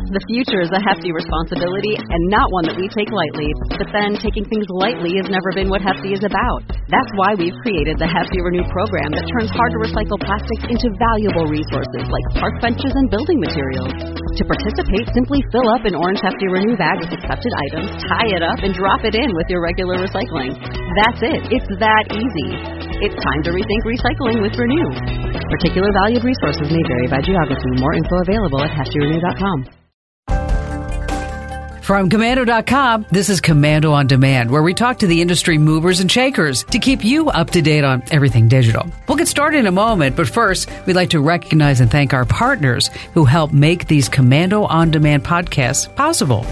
The future is a hefty responsibility and not one that we take lightly. But then taking things lightly has never been what Hefty is about. That's why we've created the Hefty Renew program that turns hard-to-recycle plastics into valuable resources like park benches and building materials. To participate, simply fill up an orange Hefty Renew bag with accepted items, tie it up, and drop it in with your regular recycling. That's it. It's that easy. It's time to rethink recycling with Renew. Particular valued resources may vary by geography. More info available at heftyrenew.com. From Commando.com, this is Commando on Demand, where we talk to the industry movers and shakers to keep you up to date on everything digital. We'll get started in a moment, but first, we'd like to recognize and thank our partners who help make these Commando on Demand podcasts possible.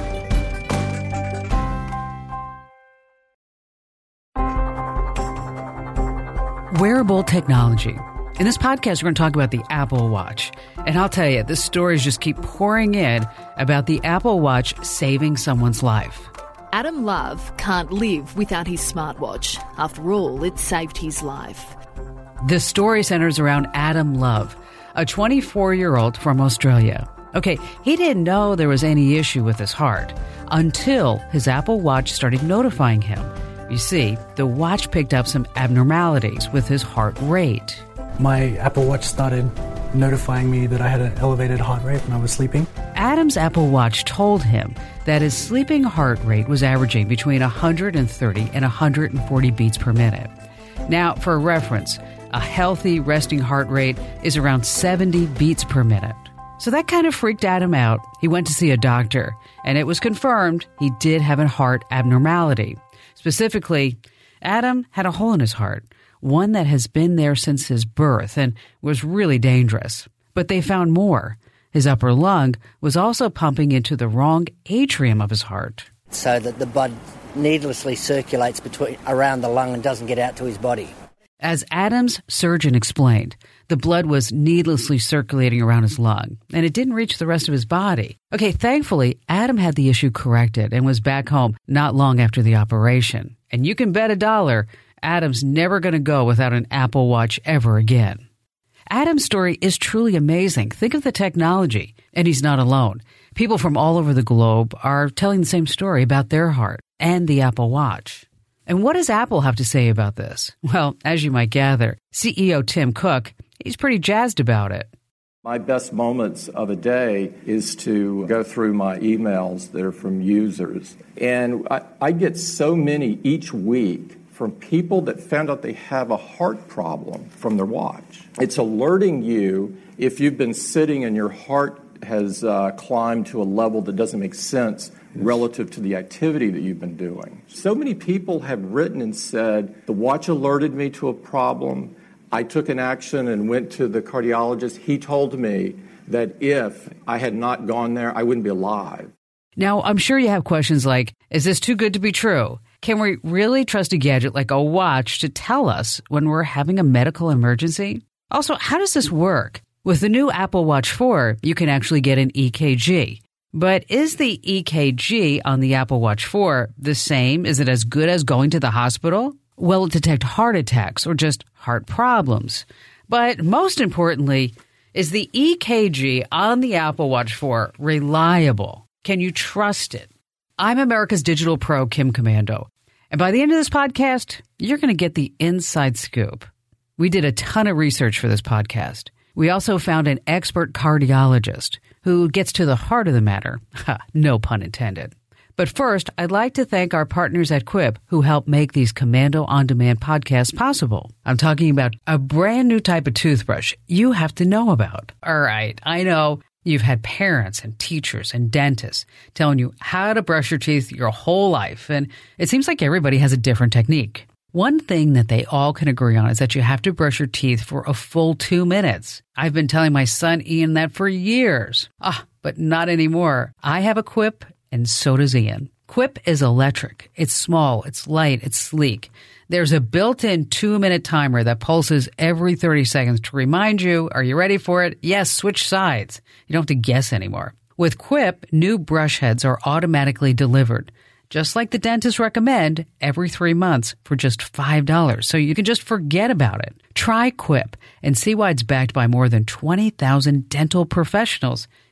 Wearable technology. In this podcast, we're going to talk about the Apple Watch. And I'll tell you, the stories just keep pouring in about the Apple Watch saving someone's life. Adam Love can't live without his smartwatch. After all, it saved his life. The story centers around Adam Love, a 24-year-old from Australia. Okay, he didn't know there was any issue with his heart until his Apple Watch started notifying him. You see, the watch picked up some abnormalities with his heart rate. My Apple Watch started notifying me that I had an elevated heart rate when I was sleeping. Adam's Apple Watch told him that his sleeping heart rate was averaging between 130 and 140 beats per minute. Now, for reference, a healthy resting heart rate is around 70 beats per minute. So that kind of freaked Adam out. He went to see a doctor, and it was confirmed he did have a heart abnormality. Specifically, Adam had a hole in his heart, one that has been there since his birth and was really dangerous. But they found more. His upper lung was also pumping into the wrong atrium of his heart. So that the blood needlessly circulates around the lung and doesn't get out to his body. As Adam's surgeon explained, the blood was needlessly circulating around his lung, and it didn't reach the rest of his body. Okay, thankfully, Adam had the issue corrected and was back home not long after the operation. And you can bet $1, Adam's never going to go without an Apple Watch ever again. Adam's story is truly amazing. Think of the technology. And he's not alone. People from all over the globe are telling the same story about their heart and the Apple Watch. And what does Apple have to say about this? Well, as you might gather, CEO Tim Cook, he's pretty jazzed about it. My best moments of a day is to go through my emails that are from users. And I get so many each week from people that found out they have a heart problem from their watch. It's alerting you if you've been sitting and your heart has climbed to a level that doesn't make sense relative to the activity that you've been doing. So many people have written and said, the watch alerted me to a problem. I took an action and went to the cardiologist. He told me that if I had not gone there, I wouldn't be alive. Now, I'm sure you have questions like, is this too good to be true? Can we really trust a gadget like a watch to tell us when we're having a medical emergency? Also, how does this work? With the new Apple Watch 4, you can actually get an EKG. But is the EKG on the Apple Watch 4 the same? Is it as good as going to the hospital? Will it detect heart attacks or just heart problems? But most importantly, is the EKG on the Apple Watch 4 reliable? Can you trust it? I'm America's digital pro, Kim Commando. And by the end of this podcast, you're going to get the inside scoop. We did a ton of research for this podcast. We also found an expert cardiologist who gets to the heart of the matter. No pun intended. But first, I'd like to thank our partners at Quip who help make these Commando On Demand podcasts possible. I'm talking about a brand new type of toothbrush you have to know about. All right, I know you've had parents and teachers and dentists telling you how to brush your teeth your whole life, and it seems like everybody has a different technique. One thing that they all can agree on is that you have to brush your teeth for a full 2 minutes. I've been telling my son Ian that for years. But not anymore. I have a Quip, and so does Ian. Quip is electric. It's small, it's light, it's sleek. There's a built-in 2-minute timer that pulses every 30 seconds to remind you, are you ready for it? Yes, switch sides. You don't have to guess anymore. With Quip, new brush heads are automatically delivered. Just like the dentists recommend, every 3 months for just $5, so you can just forget about it. Try Quip and see why it's backed by more than 20,000 dental professionals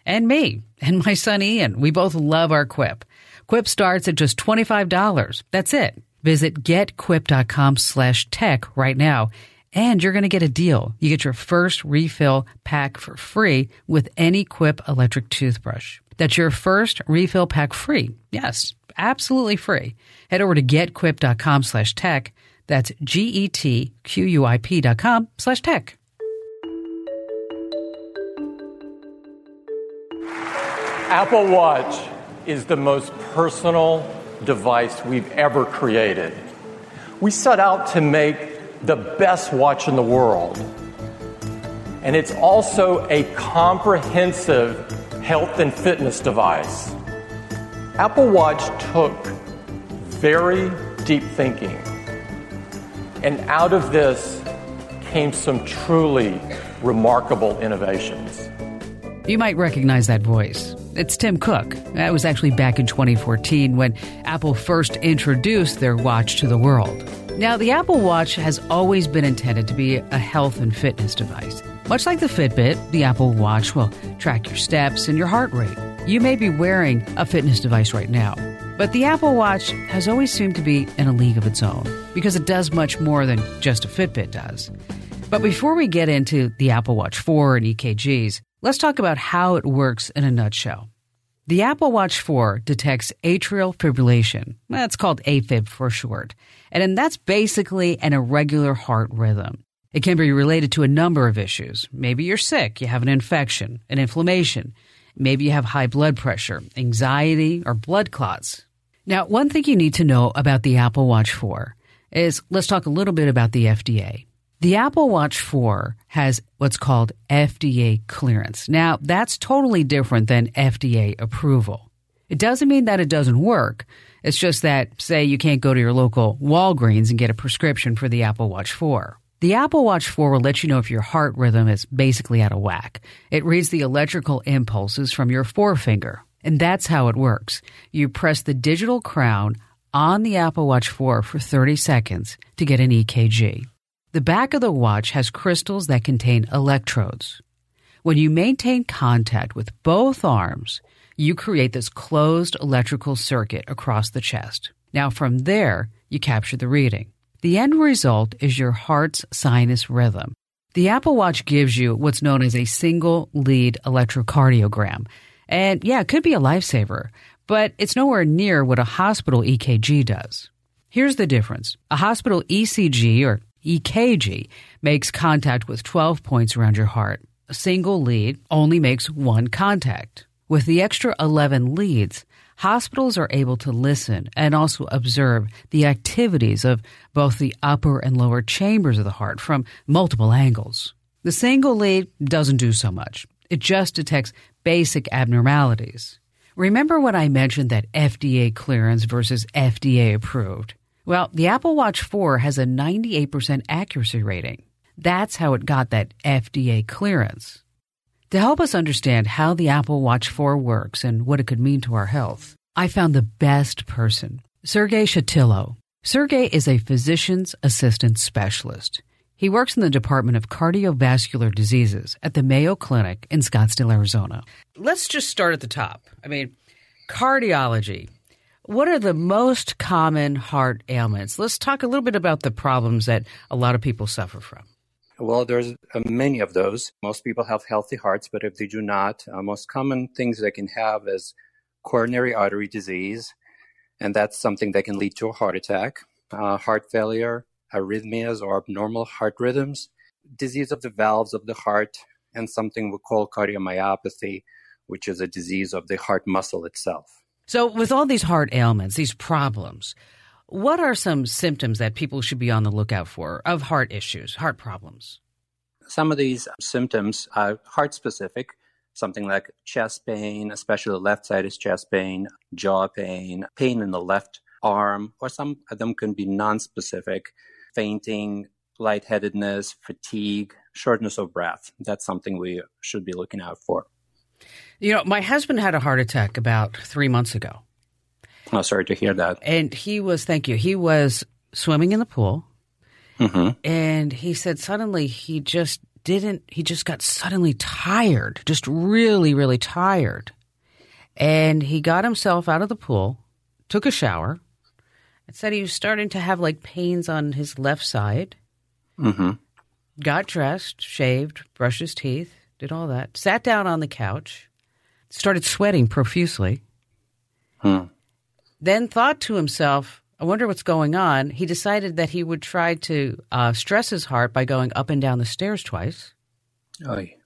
And me and my son Ian. We both love our Quip. Quip starts at just $25. That's it. Visit getquip.com/tech right now, and you're going to get a deal. You get your first refill pack for free with any Quip electric toothbrush. That's your first refill pack free. Yes, absolutely free. Head over to getquip.com/tech. That's getquip.com/tech. Apple Watch is the most personal device we've ever created. We set out to make the best watch in the world. And it's also a comprehensive health and fitness device. Apple Watch took very deep thinking. And out of this came some truly remarkable innovations. You might recognize that voice. It's Tim Cook. That was actually back in 2014 when Apple first introduced their watch to the world. Now, the Apple Watch has always been intended to be a health and fitness device. Much like the Fitbit, the Apple Watch will track your steps and your heart rate. You may be wearing a fitness device right now, but the Apple Watch has always seemed to be in a league of its own because it does much more than just a Fitbit does. But before we get into the Apple Watch 4 and EKGs, let's talk about how it works in a nutshell. The Apple Watch 4 detects atrial fibrillation. That's called AFib for short. And then that's basically an irregular heart rhythm. It can be related to a number of issues. Maybe you're sick, you have an infection, an inflammation. Maybe you have high blood pressure, anxiety, or blood clots. Now, one thing you need to know about the Apple Watch 4 is let's talk a little bit about the FDA. The Apple Watch 4 has what's called FDA clearance. Now, that's totally different than FDA approval. It doesn't mean that it doesn't work. It's just that, say, you can't go to your local Walgreens and get a prescription for the Apple Watch 4. The Apple Watch 4 will let you know if your heart rhythm is basically out of whack. It reads the electrical impulses from your forefinger, and that's how it works. You press the digital crown on the Apple Watch 4 for 30 seconds to get an EKG. The back of the watch has crystals that contain electrodes. When you maintain contact with both arms, you create this closed electrical circuit across the chest. Now from there, you capture the reading. The end result is your heart's sinus rhythm. The Apple Watch gives you what's known as a single lead electrocardiogram. And yeah, it could be a lifesaver, but it's nowhere near what a hospital EKG does. Here's the difference. A hospital ECG or EKG makes contact with 12 points around your heart. A single lead only makes one contact. With the extra 11 leads, hospitals are able to listen and also observe the activities of both the upper and lower chambers of the heart from multiple angles. The single lead doesn't do so much. It just detects basic abnormalities. Remember when I mentioned that FDA clearance versus FDA approved? Well, the Apple Watch 4 has a 98% accuracy rating. That's how it got that FDA clearance. To help us understand how the Apple Watch 4 works and what it could mean to our health, I found the best person, Sergey Shatillo. Sergey is a physician's assistant specialist. He works in the Department of Cardiovascular Diseases at the Mayo Clinic in Scottsdale, Arizona. Let's just start at the top. Cardiology. What are the most common heart ailments? Let's talk a little bit about the problems that a lot of people suffer from. Well, there's many of those. Most people have healthy hearts, but if they do not, most common things they can have is coronary artery disease, and that's something that can lead to a heart attack, heart failure, arrhythmias or abnormal heart rhythms, disease of the valves of the heart, and something we call cardiomyopathy, which is a disease of the heart muscle itself. So with all these heart ailments, these problems, what are some symptoms that people should be on the lookout for of heart issues, heart problems? Some of these symptoms are heart-specific, something like chest pain, especially left-sided chest pain, jaw pain, pain in the left arm, or some of them can be non-specific, fainting, lightheadedness, fatigue, shortness of breath. That's something we should be looking out for. You know, my husband had a heart attack about 3 months ago. Oh, sorry to hear that. And he was swimming in the pool. Mm-hmm. And he said suddenly he just he just got suddenly tired, just really, really tired. And he got himself out of the pool, took a shower, and said he was starting to have like pains on his left side. Mm-hmm. Got dressed, shaved, brushed his teeth, did all that, sat down on the couch, started sweating profusely. Then thought to himself, I wonder what's going on. He decided that he would try to stress his heart by going up and down the stairs twice. Oy.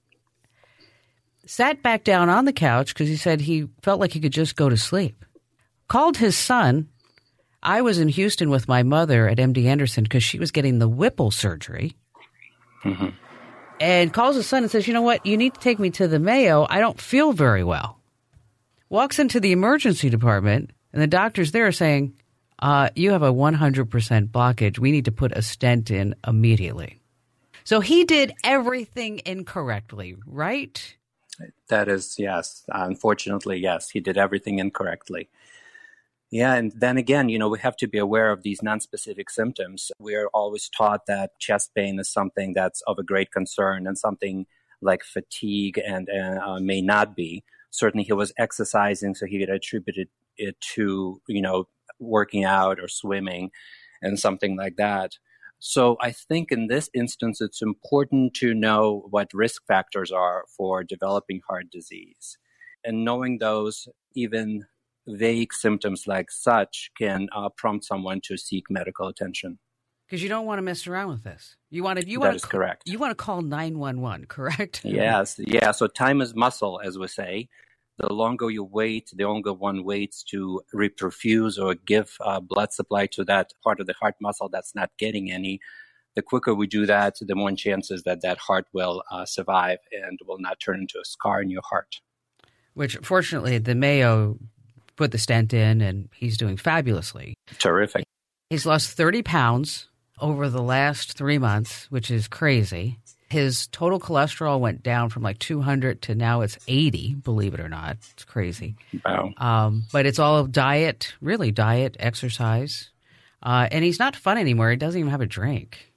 Sat back down on the couch because he said he felt like he could just go to sleep. Called his son. I was in Houston with my mother at MD Anderson because she was getting the Whipple surgery. Mm-hmm. And calls his son and says, you know what, you need to take me to the Mayo. I don't feel very well. Walks into the emergency department, and the doctors there are saying, you have a 100% blockage. We need to put a stent in immediately. So he did everything incorrectly, right? That is, yes. Unfortunately, yes, he did everything incorrectly. Yeah, and then again, we have to be aware of these nonspecific symptoms. We're always taught that chest pain is something that's of a great concern and something like fatigue and may not be. Certainly he was exercising, so he had attributed it to, working out or swimming and something like that. So I think in this instance, it's important to know what risk factors are for developing heart disease. And knowing those, even vague symptoms like such can prompt someone to seek medical attention. Because you don't want to mess around with this. That is correct. You want to call 911, correct? Yes. Yeah. So time is muscle, as we say. The longer you wait, the longer one waits to reperfuse or give blood supply to that part of the heart muscle that's not getting any. The quicker we do that, the more chances that heart will survive and will not turn into a scar in your heart. Which, fortunately, the Mayo put the stent in, and he's doing fabulously. Terrific. He's lost 30 pounds over the last 3 months, which is crazy. His total cholesterol went down from like 200 to now it's 80, believe it or not. It's crazy. Wow. But it's all diet, really diet, exercise. And he's not fun anymore. He doesn't even have a drink.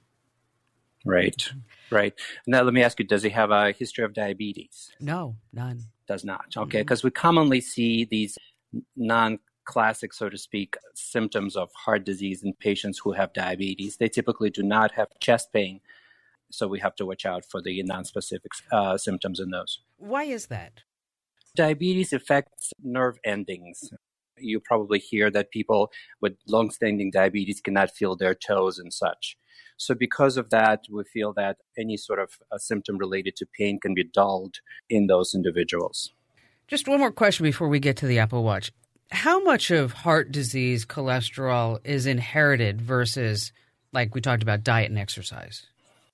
Right. Now, let me ask you, does he have a history of diabetes? No, none. Does not. Okay, because we commonly see these non-classic, so to speak, symptoms of heart disease in patients who have diabetes. They typically do not have chest pain, so we have to watch out for the non-specific symptoms in those. Why is that? Diabetes affects nerve endings. You probably hear that people with long-standing diabetes cannot feel their toes and such. So because of that, we feel that any sort of symptom related to pain can be dulled in those individuals. Just one more question before we get to the Apple Watch. How much of heart disease cholesterol is inherited versus, like we talked about, diet and exercise?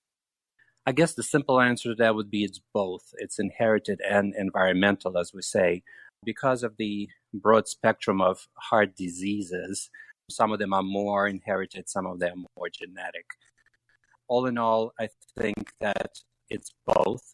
I guess the simple answer to that would be it's both. It's inherited and environmental, as we say. Because of the broad spectrum of heart diseases, some of them are more inherited, some of them more genetic. All in all, I think that it's both.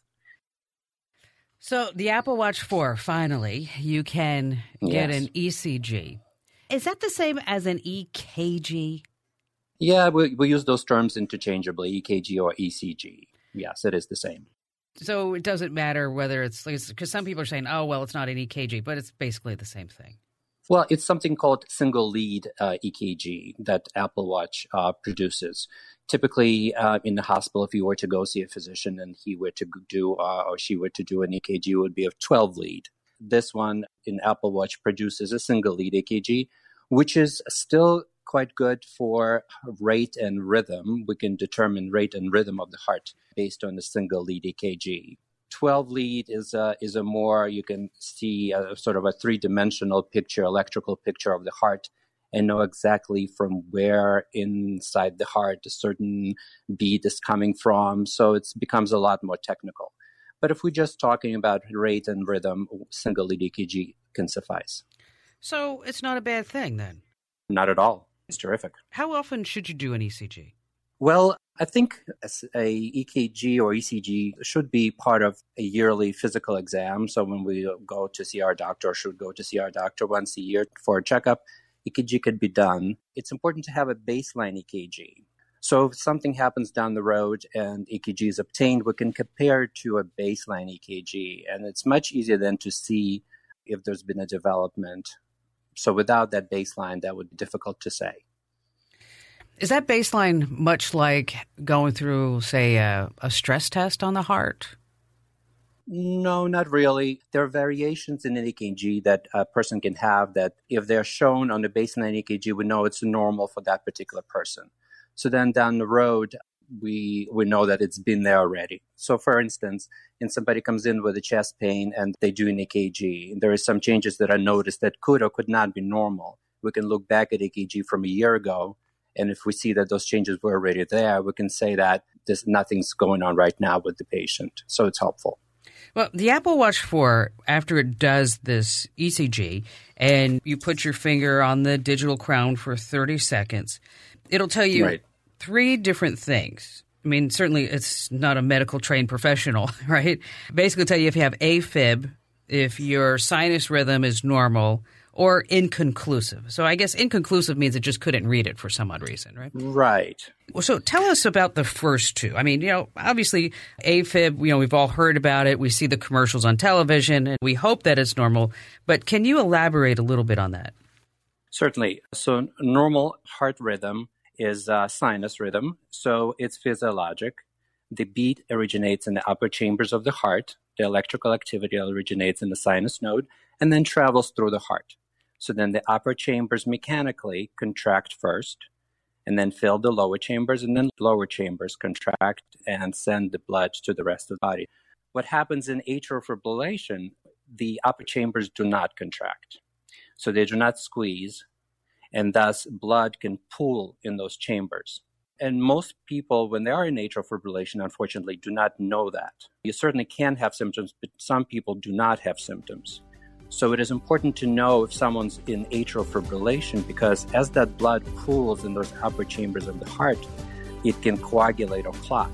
So the Apple Watch 4, finally, you can get an ECG. Is that the same as an EKG? Yeah, we use those terms interchangeably, EKG or ECG. Yes, it is the same. So it doesn't matter whether it's, because some people are saying, oh, well, it's not an EKG, but it's basically the same thing. Well, it's something called single lead EKG that Apple Watch produces. Typically, in the hospital, if you were to go see a physician and he were to do or she were to do an EKG, it would be a 12 lead. This one in Apple Watch produces a single lead EKG, which is still quite good for rate and rhythm. We can determine rate and rhythm of the heart based on the single lead EKG. 12 lead is a more, you can see a sort of a three-dimensional picture, electrical picture of the heart, and know exactly from where inside the heart a certain beat is coming from. So it becomes a lot more technical. But if we're just talking about rate and rhythm, single lead EKG can suffice. So it's not a bad thing then? Not at all. It's terrific. How often should you do an ECG? Well, I think a EKG or ECG should be part of a yearly physical exam. So when we go to see our doctor, or should go to see our doctor once a year for a checkup, EKG could be done. It's important to have a baseline EKG. So if something happens down the road and EKG is obtained, we can compare it to a baseline EKG. And it's much easier then to see if there's been a development. So without that baseline, that would be difficult to say. Is that baseline much like going through, say, a stress test on the heart? No, not really. There are variations in an EKG that a person can have that if they're shown on the baseline EKG, we know it's normal for that particular person. So then down the road, we know that it's been there already. So for instance, if somebody comes in with a chest pain and they do an EKG, and there is some changes that are noticed that could or could not be normal, we can look back at EKG from a year ago. And if we see that those changes were already there, we can say that nothing's going on right now with the patient. So it's helpful. Well, the Apple Watch 4, after it does this ECG and you put your finger on the digital crown for 30 seconds, it'll tell you three different things. I mean, certainly it's not a medical trained professional, right? Basically tell you if you have AFib, if your sinus rhythm is normal, or inconclusive. So I guess inconclusive means it just couldn't read it for some odd reason, right? Right. Well, so tell us about the first two. I mean, obviously AFib, we've all heard about it. We see the commercials on television, and we hope that it's normal. But can you elaborate a little bit on that? Certainly. So normal heart rhythm is sinus rhythm. So it's physiologic. The beat originates in the upper chambers of the heart. The electrical activity originates in the sinus node and then travels through the heart. So then the upper chambers mechanically contract first and then fill the lower chambers, and then lower chambers contract and send the blood to the rest of the body. What happens in atrial fibrillation, the upper chambers do not contract. So they do not squeeze, and thus blood can pool in those chambers. And most people, when they are in atrial fibrillation, unfortunately, do not know that. You certainly can have symptoms, but some people do not have symptoms. So it is important to know if someone's in atrial fibrillation, because as that blood pools in those upper chambers of the heart, it can coagulate or clot.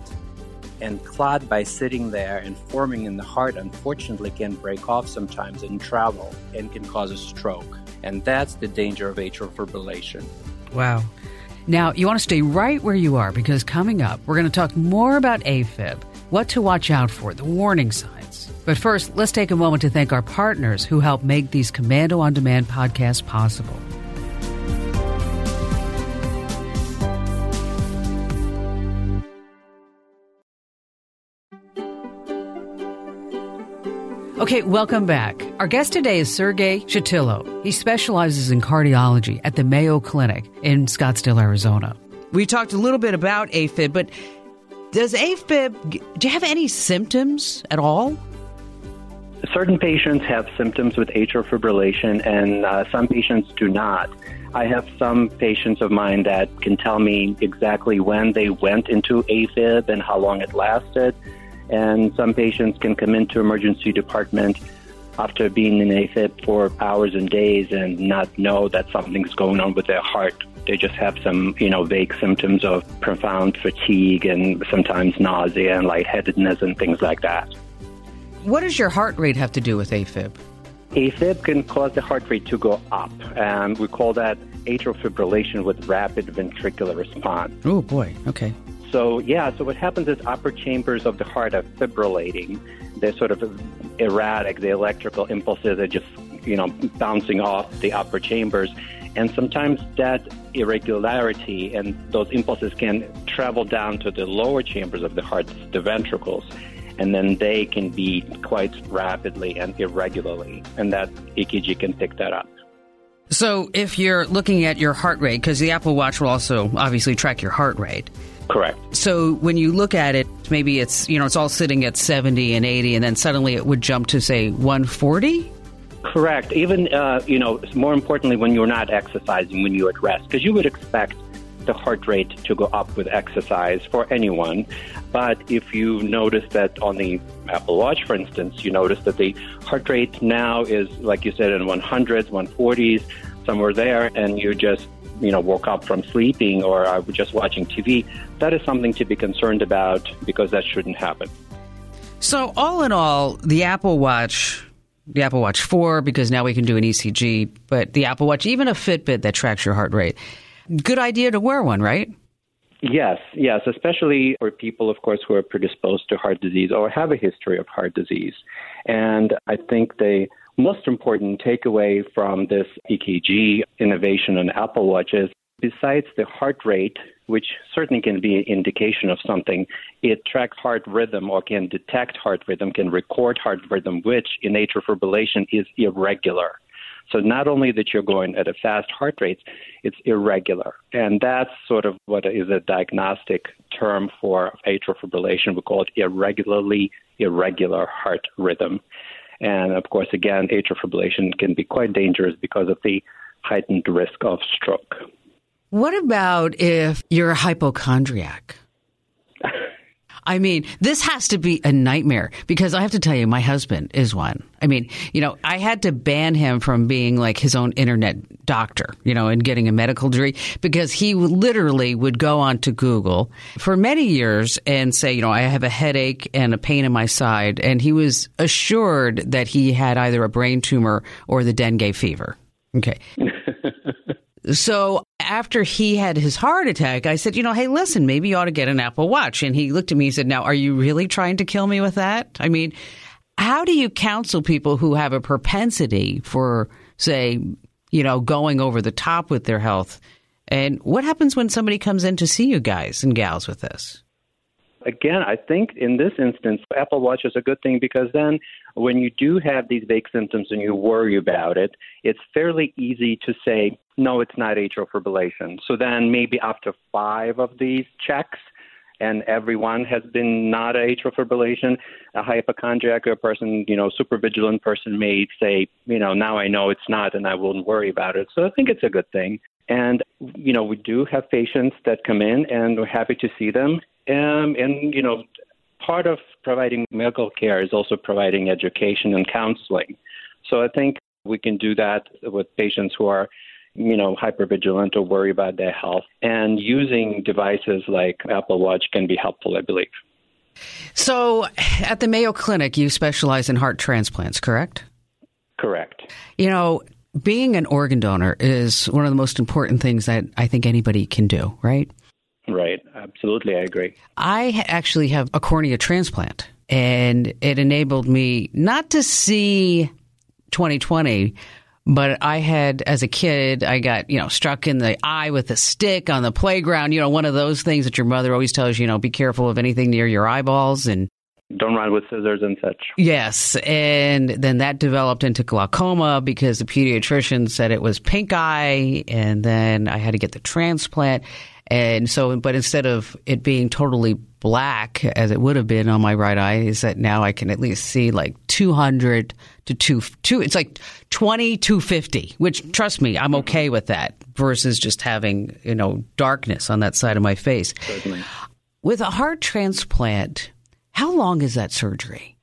And clot, by sitting there and forming in the heart, unfortunately can break off sometimes and travel and can cause a stroke. And that's the danger of atrial fibrillation. Wow. Now, you want to stay right where you are, because coming up, we're going to talk more about AFib, what to watch out for, the warning signs. But first, let's take a moment to thank our partners who help make these Komando On Demand podcasts possible. Okay, welcome back. Our guest today is Sergey Shatillo. He specializes in cardiology at the Mayo Clinic in Scottsdale, Arizona. We talked a little bit about AFib, but do you have any symptoms at all? Certain patients have symptoms with atrial fibrillation, and some patients do not. I have some patients of mine that can tell me exactly when they went into AFib and how long it lasted. And some patients can come into emergency department after being in AFib for hours and days and not know that something's going on with their heart. They just have some, vague symptoms of profound fatigue and sometimes nausea and lightheadedness and things like that. What does your heart rate have to do with AFib? AFib can cause the heart rate to go up, and we call that atrial fibrillation with rapid ventricular response. Oh, boy. Okay. So what happens is upper chambers of the heart are fibrillating. They're sort of erratic. The electrical impulses are just, bouncing off the upper chambers. And sometimes that irregularity and those impulses can travel down to the lower chambers of the heart, the ventricles, and then they can beat quite rapidly and irregularly. And that EKG can pick that up. So if you're looking at your heart rate, because the Apple Watch will also obviously track your heart rate. Correct. So when you look at it, maybe it's, it's all sitting at 70 and 80, and then suddenly it would jump to, say, 140? Correct. Even, more importantly, when you're not exercising, when you're at rest, because you would expect the heart rate to go up with exercise for anyone. But if you notice that on the Apple Watch, for instance, you notice that the heart rate now is, like you said, in 100s, 140s, somewhere there, and you just woke up from sleeping or are just watching TV, that is something to be concerned about because that shouldn't happen. So all in all, the Apple Watch 4, because now we can do an ECG, but the Apple Watch, even a Fitbit that tracks your heart rate, good idea to wear one, right? Yes, especially for people, of course, who are predisposed to heart disease or have a history of heart disease. And I think the most important takeaway from this EKG innovation on Apple Watch is, besides the heart rate, which certainly can be an indication of something, it tracks heart rhythm or can detect heart rhythm, can record heart rhythm, which in atrial fibrillation is irregular. So not only that you're going at a fast heart rate, it's irregular. And that's sort of what is a diagnostic term for atrial fibrillation. We call it irregular heart rhythm. And of course, again, atrial fibrillation can be quite dangerous because of the heightened risk of stroke. What about if you're a hypochondriac? I mean, this has to be a nightmare because I have to tell you, my husband is one. I mean, I had to ban him from being like his own internet doctor, and getting a medical degree because he literally would go onto Google for many years and say, I have a headache and a pain in my side. And he was assured that he had either a brain tumor or the dengue fever. Okay. So after he had his heart attack, I said, hey, listen, maybe you ought to get an Apple Watch. And he looked at me and said, now, are you really trying to kill me with that? I mean, how do you counsel people who have a propensity for, say, going over the top with their health? And what happens when somebody comes in to see you guys and gals with this? Again, I think in this instance, Apple Watch is a good thing because then when you do have these vague symptoms and you worry about it, it's fairly easy to say, no, it's not atrial fibrillation. So then maybe after 5 of these checks, and everyone has been not atrial fibrillation, a hypochondriac or a person, super vigilant person may say, now I know it's not and I won't worry about it. So I think it's a good thing. And, we do have patients that come in and we're happy to see them. And part of providing medical care is also providing education and counseling. So I think we can do that with patients who are, hypervigilant or worry about their health. And using devices like Apple Watch can be helpful, I believe. So at the Mayo Clinic, you specialize in heart transplants, correct? Correct. Being an organ donor is one of the most important things that I think anybody can do, right? Right. Absolutely. I agree. I actually have a cornea transplant, and it enabled me not to see 20/20, but I had, as a kid, I got, struck in the eye with a stick on the playground, one of those things that your mother always tells you, be careful of anything near your eyeballs and don't run with scissors and such. Yes. And then that developed into glaucoma because the pediatrician said it was pink eye, and then I had to get the transplant. And so, but instead of it being totally black as it would have been on my right eye, is that now I can at least see like 200 to 2, it's like 20, 250, which trust me, I'm okay with that versus just having, darkness on that side of my face. Certainly. With a heart transplant, how long is that surgery?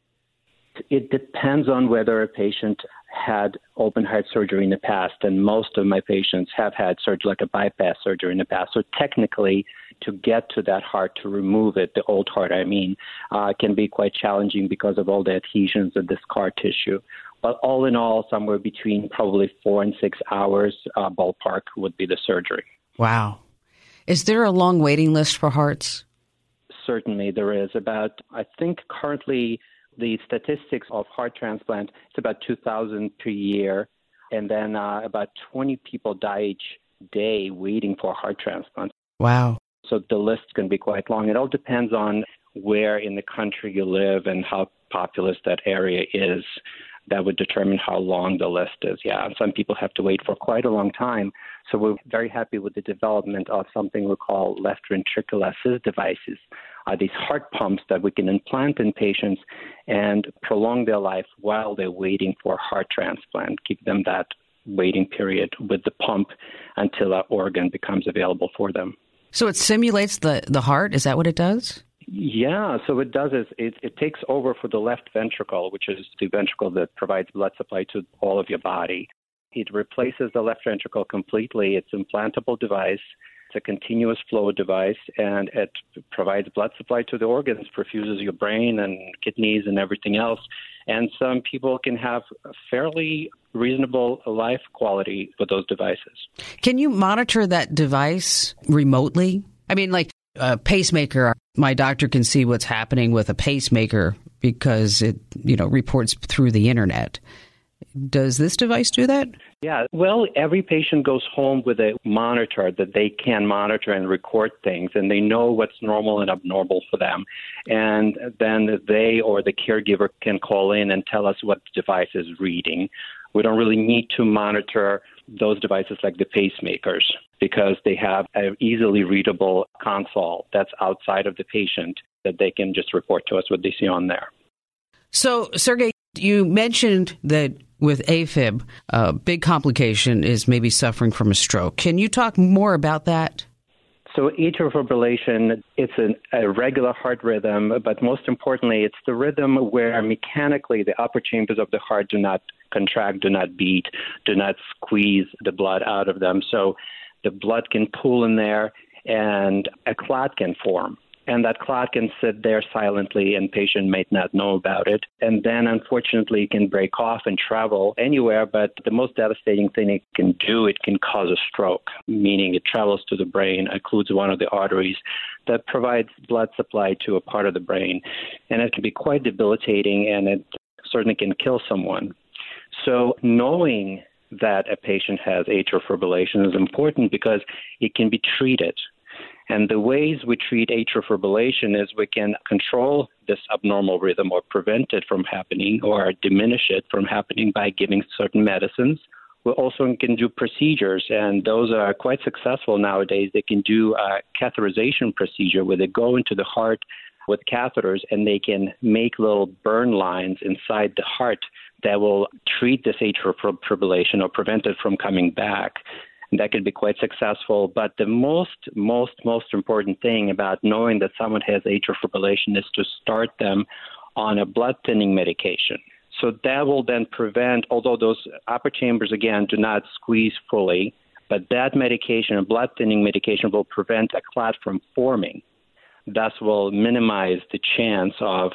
It depends on whether a patient had open heart surgery in the past, and most of my patients have had surgery, like a bypass surgery in the past. So technically, to get to that heart, to remove it, the old heart, can be quite challenging because of all the adhesions of this scar tissue. But all in all, somewhere between probably 4 and 6 hours ballpark would be the surgery. Wow. Is there a long waiting list for hearts? Certainly there is. I think currently the statistics of heart transplant, it's about 2,000 per year, and then about 20 people die each day waiting for a heart transplant. Wow. So the list can be quite long. It all depends on where in the country you live and how populous that area is. That would determine how long the list is. Yeah, some people have to wait for quite a long time. So we're very happy with the development of something we call left ventricular assist devices. These heart pumps that we can implant in patients and prolong their life while they're waiting for heart transplant, give them that waiting period with the pump until that organ becomes available for them. So it simulates the heart? Is that what it does? Yeah, so it does is it takes over for the left ventricle, which is the ventricle that provides blood supply to all of your body. It replaces the left ventricle completely. It's an implantable device. It's a continuous flow device, and it provides blood supply to the organs, perfuses your brain and kidneys and everything else. And some people can have a fairly reasonable life quality with those devices. Can you monitor that device remotely? I mean, like A pacemaker, my doctor can see what's happening with a pacemaker because it, reports through the internet. Does this device do that? Yeah, well, every patient goes home with a monitor that they can monitor and record things, and they know what's normal and abnormal for them. And then they or the caregiver can call in and tell us what the device is reading. We don't really need to monitor those devices like the pacemakers because they have an easily readable console that's outside of the patient that they can just report to us what they see on there. So, Sergey, you mentioned that with AFib, a big complication is maybe suffering from a stroke. Can you talk more about that? So atrial fibrillation, it's a regular heart rhythm, but most importantly, it's the rhythm where mechanically the upper chambers of the heart do not contract, do not beat, do not squeeze the blood out of them. So the blood can pool in there and a clot can form. And that clot can sit there silently and patient might not know about it. And then, unfortunately, it can break off and travel anywhere. But the most devastating thing it can do, it can cause a stroke, meaning it travels to the brain, occludes one of the arteries that provides blood supply to a part of the brain. And it can be quite debilitating, and it certainly can kill someone. So knowing that a patient has atrial fibrillation is important because it can be treated. And the ways we treat atrial fibrillation is we can control this abnormal rhythm or prevent it from happening or diminish it from happening by giving certain medicines. We also can do procedures, and those are quite successful nowadays. They can do a catheterization procedure where they go into the heart with catheters and they can make little burn lines inside the heart that will treat this atrial fibrillation or prevent it from coming back. That could be quite successful. But the most important thing about knowing that someone has atrial fibrillation is to start them on a blood thinning medication. So that will then prevent, although those upper chambers, again, do not squeeze fully, but that medication, a blood thinning medication, will prevent a clot from forming. Thus will minimize the chance of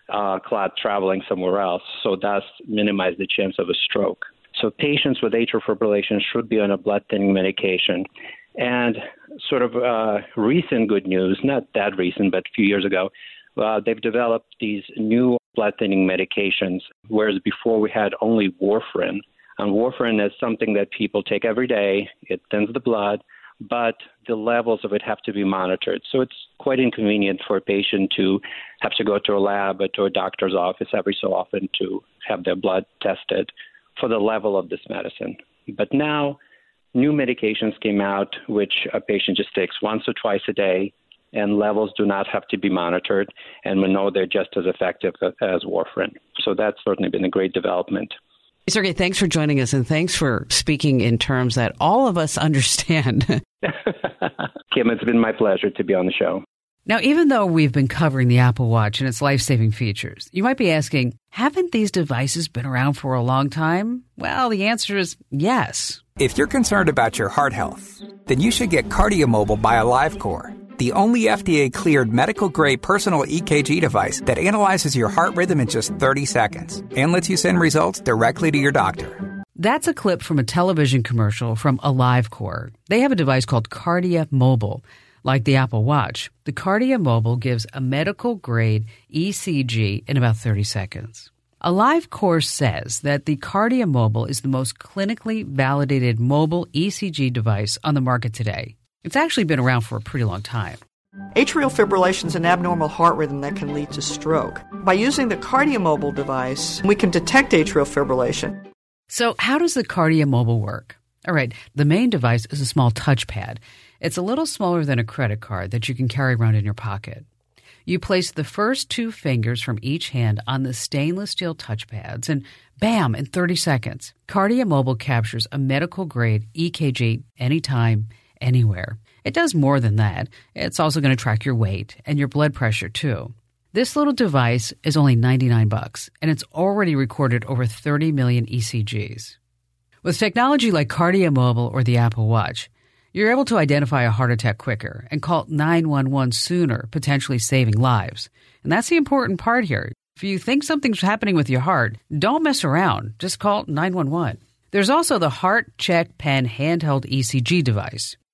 clot traveling somewhere else. So thus minimize the chance of a stroke. So patients with atrial fibrillation should be on a blood thinning medication. And sort of recent good news, not that recent, but a few years ago, they've developed these new blood thinning medications, whereas before we had only warfarin. And warfarin is something that people take every day. It thins the blood, but the levels of it have to be monitored. So it's quite inconvenient for a patient to have to go to a lab or to a doctor's office every so often to have their blood tested for the level of this medicine. But now, new medications came out, which a patient just takes once or twice a day, and levels do not have to be monitored, and we know they're just as effective as warfarin. So that's certainly been a great development. Sergey, thanks for joining us, and thanks for speaking in terms that all of us understand. Kim, it's been my pleasure to be on the show. Now, even though we've been covering the Apple Watch and its life-saving features, you might be asking, haven't these devices been around for a long time? Well, the answer is yes. If you're concerned about your heart health, then you should get KardioMobile by AliveCor, the only FDA-cleared medical-grade personal EKG device that analyzes your heart rhythm in just 30 seconds and lets you send results directly to your doctor. That's a clip from a television commercial from AliveCor. They have a device called KardioMobile. Like the Apple Watch, the KardioMobile gives a medical-grade ECG in about 30 seconds. AliveCor says that the KardioMobile is the most clinically validated mobile ECG device on the market today. It's actually been around for a pretty long time. Atrial fibrillation is an abnormal heart rhythm that can lead to stroke. By using the KardioMobile device, we can detect atrial fibrillation. So how does the KardioMobile work? All right, the main device is a small touchpad. It's a little smaller than a credit card that you can carry around in your pocket. You place the first 2 fingers from each hand on the stainless steel touchpads, and bam, in 30 seconds, KardioMobile captures a medical-grade EKG anytime, anywhere. It does more than that. It's also going to track your weight and your blood pressure, too. This little device is only $99, and it's already recorded over 30 million ECGs. With technology like KardioMobile or the Apple Watch, you're able to identify a heart attack quicker and call 911 sooner, potentially saving lives. And that's the important part here. If you think something's happening with your heart, don't mess around. Just call 911. There's also the Heart Check Pen handheld ECG device.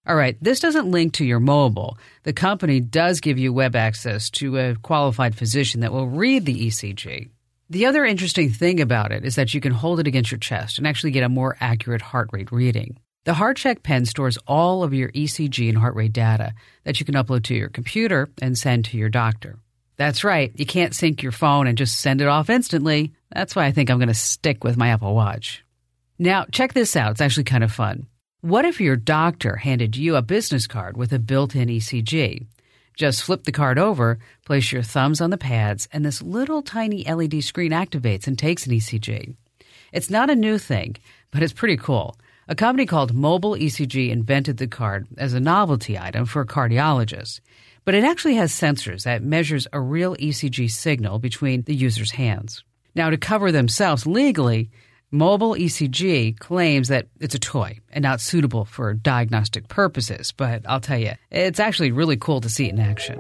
All right, this doesn't link to your mobile. The company does give you web access to a qualified physician that will read the ECG. The other interesting thing about it is that you can hold it against your chest and actually get a more accurate heart rate reading. The HeartCheck pen stores all of your ECG and heart rate data that you can upload to your computer and send to your doctor. That's right, you can't sync your phone and just send it off instantly. That's why I think I'm going to stick with my Apple Watch. Now, check this out. It's actually kind of fun. What if your doctor handed you a business card with a built-in ECG? Just flip the card over, place your thumbs on the pads, and this little tiny LED screen activates and takes an ECG. It's not a new thing, but it's pretty cool. A company called Mobile ECG invented the card as a novelty item for cardiologists. But it actually has sensors that measures a real ECG signal between the user's hands. Now, to cover themselves legally, Mobile ECG claims that it's a toy and not suitable for diagnostic purposes, but I'll tell you, it's actually really cool to see it in action.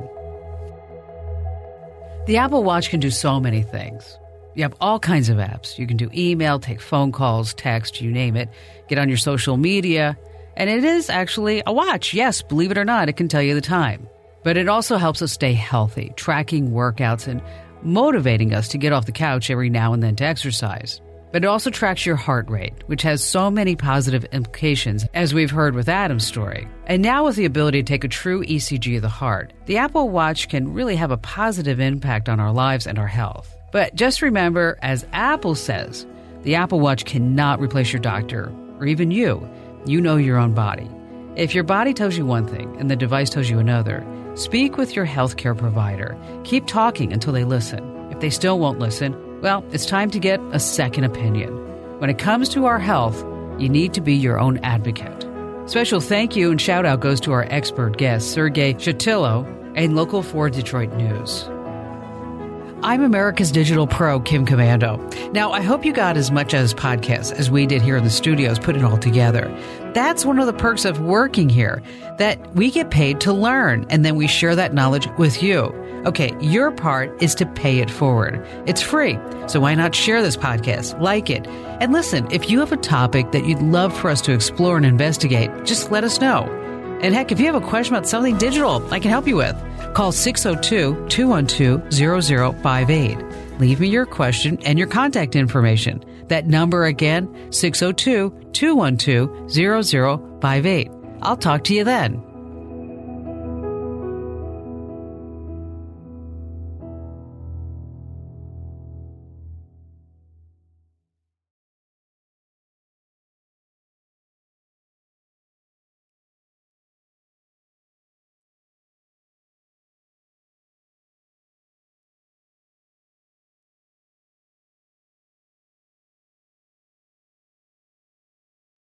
The Apple Watch can do so many things. You have all kinds of apps. You can do email, take phone calls, text, you name it, get on your social media, and it is actually a watch. Yes, believe it or not, it can tell you the time. But it also helps us stay healthy, tracking workouts and motivating us to get off the couch every now and then to exercise. But it also tracks your heart rate, which has so many positive implications, as we've heard with Adam's story. And now with the ability to take a true ECG of the heart, the Apple Watch can really have a positive impact on our lives and our health. But just remember, as Apple says, the Apple Watch cannot replace your doctor, or even you. You know your own body. If your body tells you one thing and the device tells you another, speak with your healthcare provider. Keep talking until they listen. If they still won't listen, well, it's time to get a second opinion. When it comes to our health, you need to be your own advocate. Special thank you and shout out goes to our expert guest, Sergey Shatillo, and Local 4 Detroit News. I'm America's Digital Pro, Kim Commando. Now, I hope you got as much as podcasts as we did here in the studios, put it all together. That's one of the perks of working here, that we get paid to learn, and then we share that knowledge with you. Okay, your part is to pay it forward. It's free, so why not share this podcast, like it? And listen, if you have a topic that you'd love for us to explore and investigate, just let us know. And heck, if you have a question about something digital I can help you with, call 602-212-0058. Leave me your question and your contact information. That number again, 602-212-0058. I'll talk to you then.